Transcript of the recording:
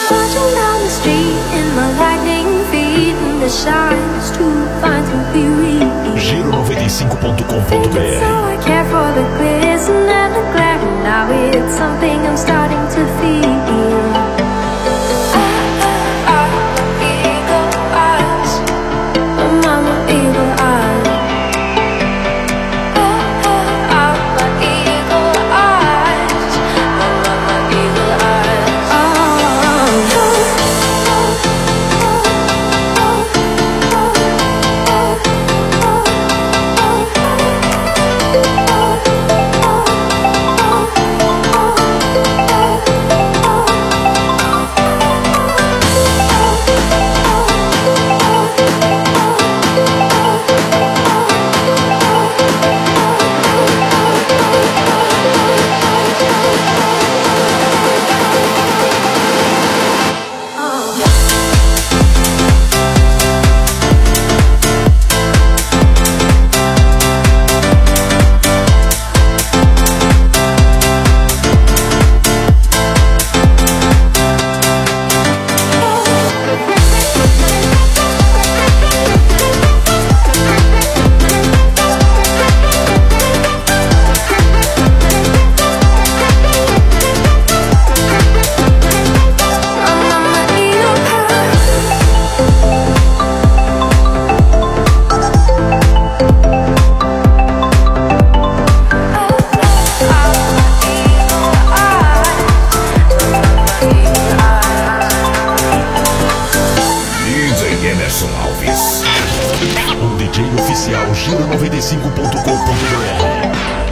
Marching down the street in my lightning feet, and the shines too fine to be read. Giro Thinking so 95.com.br. I care for the glisten and the glare, and now it's something I'm starting to feel. Eagle eyes, mama, eagle eyes. Eagle eyes, mama, eagle eyes. Emerson Alves, o DJ oficial Giro 95.com.br.